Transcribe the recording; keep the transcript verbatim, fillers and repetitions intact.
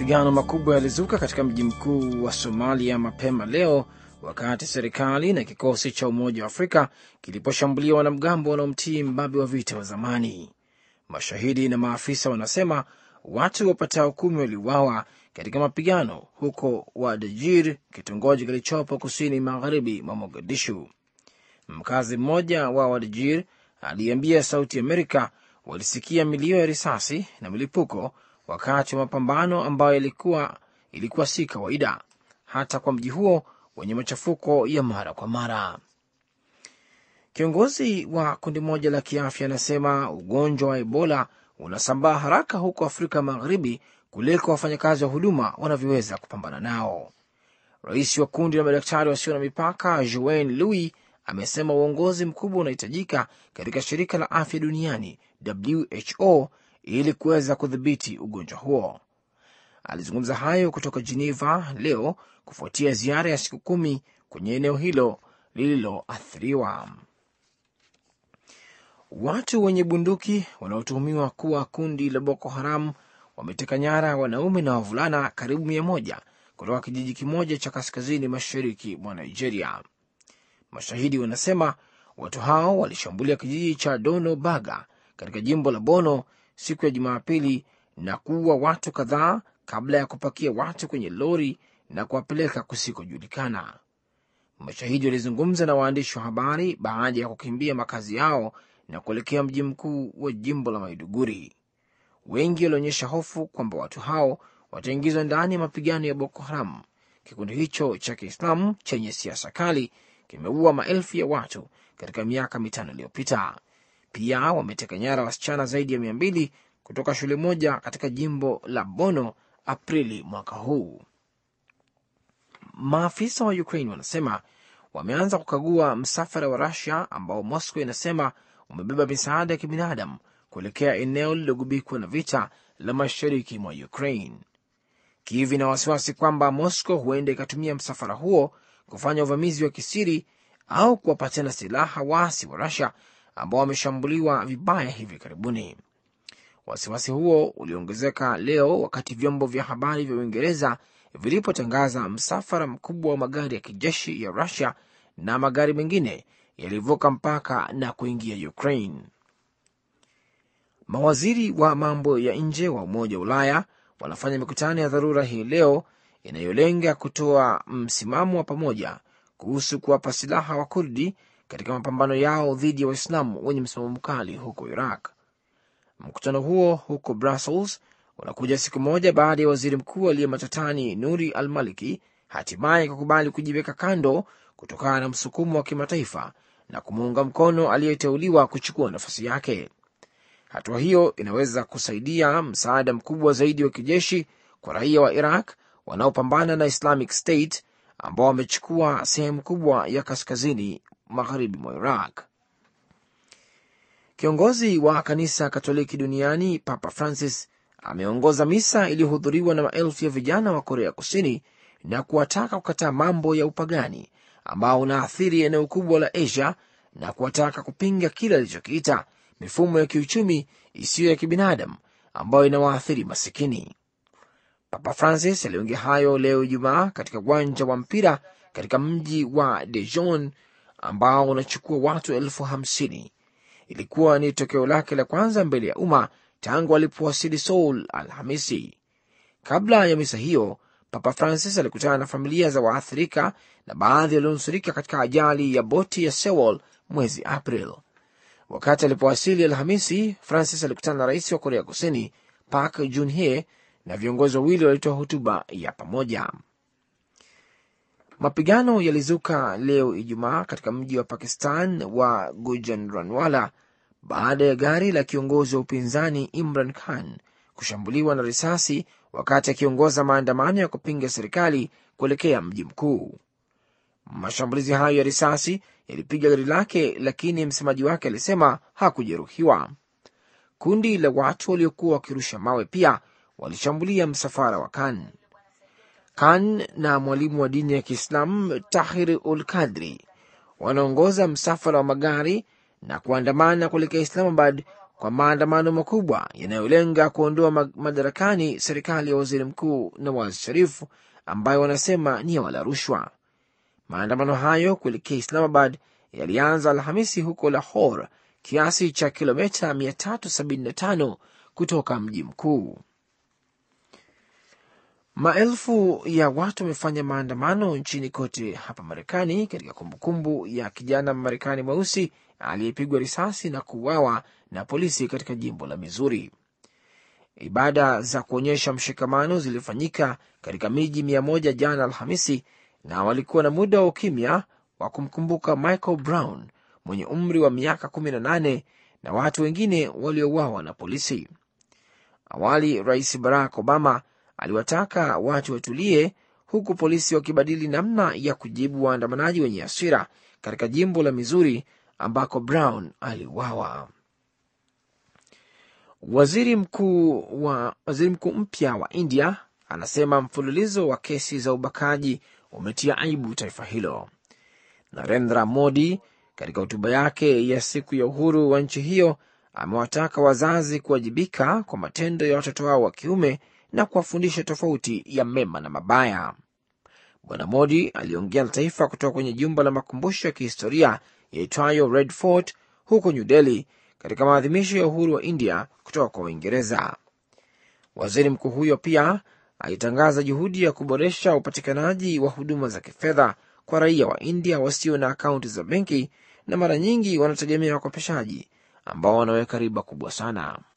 Mapigano makubwa yalizuka katika mji mkuu wa Somalia mapema leo wakati serikali na kikosi cha Umoja wa Afrika kiliposhambulia wanamgambo wanaomtii mbabe wa vita wa zamani. Mashahidi na maafisa wanasema watu wapatao kumi waliuawa katika mapigano huko Wadajir, kitongoji kilichopo kusini magharibi mwa Mogadishu. Mkazi mmoja wa Wadajir aliambia Sauti Amerika walisikia milio ya risasi na milipuko wakati wa mapambano ambayo ilikuwa, ilikuwa si kawaida hata kwa mji huo wenye machafuko ya mara kwa mara. Kiongozi wa kundi moja la kiafya anasema ugonjwa wa Ebola unasambaa haraka huko Afrika Magharibi kuliko wafanyakazi wa huduma wanavyoweza kupambana nao. Rais wa kundi la madaktari wasio na mipaka Joanne Louis amesema uongozi mkubwa unahitajika katika shirika la afya duniani W H O ili kuweza kudhibiti ugonjwa huo. Alizungumza hayo kutoka Geneva leo kufuatia ziara ya siku kumi kwenye eneo hilo lililoathiriwa. Watu wenye bunduki wanaotuhumiwa kuwa kundi la Boko Haram wameteka nyara wanaume na wavulana karibu mia moja kutoka kijiji kimoja cha kaskazini mashariki mwa Nigeria. Mashahidi wanasema watu hao walishambulia kijiji cha Dono Baga katika jimbo la Bono siku ya Jumapili na kuua watu kadhaa kabla ya kupakia watu kwenye lori na kuwapeleka kusikojulikana. Mashahidi walizungumza na waandishi wa habari baada ya kukimbia makazi yao na kuelekea mji mkuu wa jimbo la Maiduguri. Wengi walionyesha hofu kwamba watu hao wataingizwa ndani ya mapigano ya Boko Haram. Kikundi hicho cha Kiislamu chenye siasa kali kimeua maelfu ya watu katika miaka mitano iliyopita. Pia wameteka nyara wasichana zaidi ya mia mbili kutoka shule moja katika jimbo la Bono Aprili mwaka huu. Maafisa wa Ukraine wanasema wameanza kukagua msafara wa Russia ambao Moscow inasema umebeba misaada ya kibinadamu kuelekea eneo lililogubikwa na vita la mashariki mwa Ukraine. Kiev ina wasiwasi kwamba Moscow huenda ikatumia msafara huo kufanya uvamizi wa kisiri au kuwapatia silaha waasi wa Russia ambao wameshambuliwa vibaya hivi karibuni. Wasiwasi huo uliongezeka leo wakati vyombo vya habari vya Uingereza vilipotangaza msafara mkubwa wa magari ya kijeshi ya Russia na magari mengine yalivuka mpaka na kuingia Ukraine. Mawaziri wa mambo ya nje wa Umoja wa Ulaya wanafanya mikutano ya dharura hii leo inayolenga kutoa msimamo wa pamoja kuhusu kuwapa silaha wa Kurdi katika mapambano yao dhidi ya Waislamu wenye msimamo mkali huko Iraq. Mkutano huo huko Brussels unakuja siku moja baada ya waziri mkuu aliye matatani Nuri al-Maliki hatimaye kukubali kujiweka kando kutokana na msukumo wa kimataifa na kumuunga mkono aliyeteuliwa kuchukua nafasi yake. Hatua hiyo inaweza kusaidia msaada mkubwa zaidi wa kijeshi kwa raia wa Iraq wanaopambana na Islamic State ambao wamechukua sehemu kubwa ya kaskazini magharibi mwa Iraq. Kiongozi wa kanisa Katoliki duniani Papa Francis ameongoza misa iliyohudhuriwa na maelfu ya vijana wa Korea Kusini na kuwataka kukataa mambo ya upagani ambao unaathiri eneo kubwa la Asia na kuwataka kupinga kile alichokiita mifumo ya kiuchumi isiyo ya kibinadamu ambayo inawaathiri masikini. Papa Francis aliongea hayo leo Ijumaa katika uwanja wa mpira katika mji wa Daejeon ambao unachukua watu elfu hamsini. Ilikuwa ni tokeo lake la kwanza mbele ya umma tangu alipowasili Seoul Alhamisi. Kabla ya misa hiyo, Papa Francis alikutana na familia za waathirika na baadhi walionusurika katika ajali ya boti ya Seoul mwezi April. Wakati alipowasili Alhamisi, Francis alikutana na rais wa Korea Kusini Park Geun-hye na viongozi wawili walitoa hotuba ya pamoja. Mapigano yalizuka leo Ijumaa katika mji wa Pakistan wa Gujranwala baada ya gari la kiongozi wa upinzani Imran Khan kushambuliwa na risasi wakati akiongoza maandamano ya kupinga serikali kuelekea mji mkuu. Mashambulizi hayo ya risasi yalipiga gari lake, lakini msemaji wake alisema hakujeruhiwa. Kundi la watu waliokuwa wakirusha mawe pia walishambulia msafara wa Khan. Khan na mwalimu wa dini ya Kiislamu Tahir ul-Qadri wanaongoza msafara wa magari na kuandamana kuelekea Islamabad kwa maandamano makubwa yanayolenga kuondoa madarakani serikali ya waziri mkuu Nawaz Sharif ambayo wanasema ni ya wala rushwa. Maandamano hayo kuelekea Islamabad yalianza Alhamisi huko Lahore, kiasi cha kilomita mia tatu sabini na tano kutoka mji mkuu. Maelfu ya watu wamefanya maandamano nchini kote hapa Marekani katika kumbukumbu ya kijana Marekani mweusi aliyepigwa risasi na kuuawa na polisi katika jimbo la Missouri. Ibada za kuonyesha mshikamano zilifanyika katika miji mia moja jana Alhamisi, na walikuwa na muda wa ukimya wa kumkumbuka Michael Brown mwenye umri wa miaka kumi na nane na watu wengine waliouawa na polisi. Awali Rais Barack Obama aliwataka watu watulie, huku polisi wakibadili namna ya kujibu waandamanaji wenye hasira katika jimbo la Missouri ambako Brown aliuawa. Waziri mkuu wa waziri mkuu mpya wa India anasema mfululizo wa kesi za ubakaji umetia aibu taifa hilo. Narendra Modi katika hotuba yake ya siku ya uhuru wa nchi hiyo amewataka wazazi kuwajibika kwa matendo ya watoto wao wa kiume na kuwafundisha tofauti ya mema na mabaya. Bwana Modi aliongea na taifa kutoka kwenye jumba la makumbusho ya kihistoria yaitwayo Red Fort huko New Delhi katika maadhimisho ya uhuru wa India kutoka kwa Uingereza. Waziri mkuu huyo pia alitangaza juhudi ya kuboresha upatikanaji wa huduma za kifedha kwa raia wa India wasio na akaunti za benki na mara nyingi wanategemea wakopeshaji ambao wanaweka riba kubwa sana.